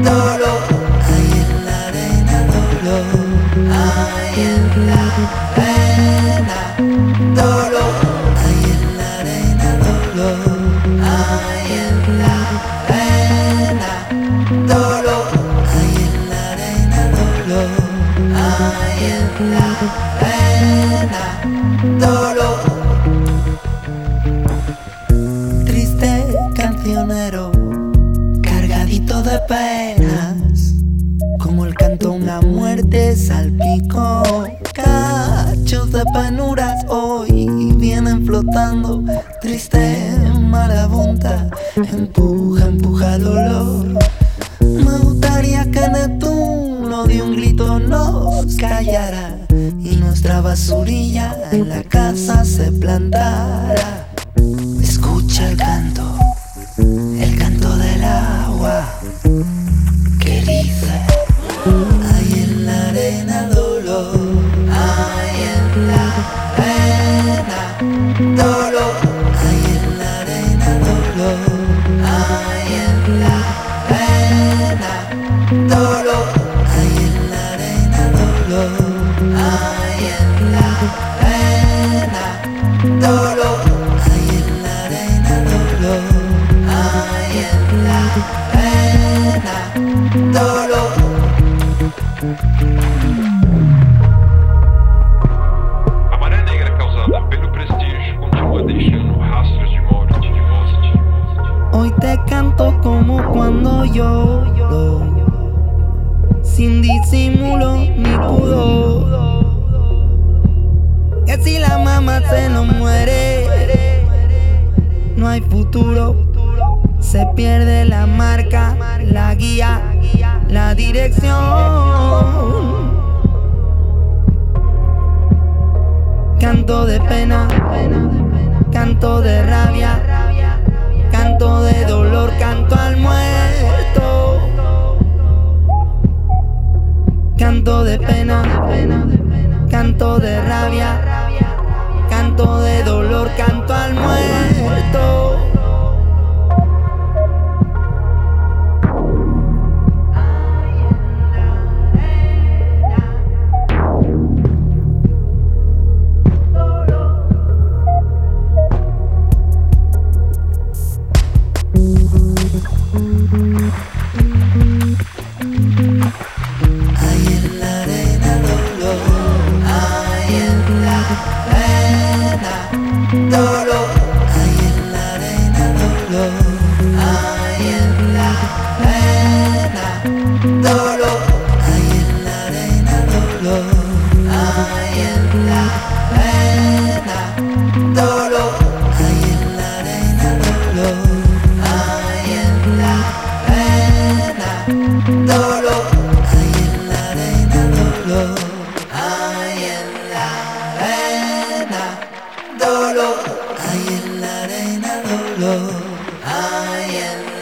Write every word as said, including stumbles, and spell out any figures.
dolor, hay en la arena dolor, hay en la arena dolor, hay en la arena dolor, hay en la arena dolor, hay en la arena dolor, hay en la arena dolor. Triste cancionero, cargadito de penas, como el canto a una muerte salpicó. Cachos de penuras hoy vienen flotando, triste marabunta, empuja, empuja el olor. Me gustaría que Neptuno de un grito nos callara y nuestra basurilla en la casa se plantara. Escucha el canto, el canto del agua que dice: hay en la arena dolor, hay en la arena dolor, hay en la arena dolor, hay en la arena dolor, hay en la arena dolor, hay en la arena dolor, hay en la arena dolor, hay en la arena dolor. A maré negra causada pelo prestígio continua deixando rastros de morte, de morte. Hoy te canto como cuando lloro, sin disimulo ni pudor. Que si la mamá se nos muere, no hay futuro. Se pierde la marca, la guía, la dirección. Canto de pena, canto de rabia, canto de dolor, canto al muerto. Canto de pena, canto de rabia, canto de dolor, canto al muerto. Hay en la arena dolor, hay en la arena dolor, hay en la arena dolor, hay en la arena dolor, hay en la arena dolor, hay en la arena dolor, hay en la arena dolor, hay en la arena dolor, hay en la arena dolor, hay en la arena dolor, hay en la arena dolor, hay en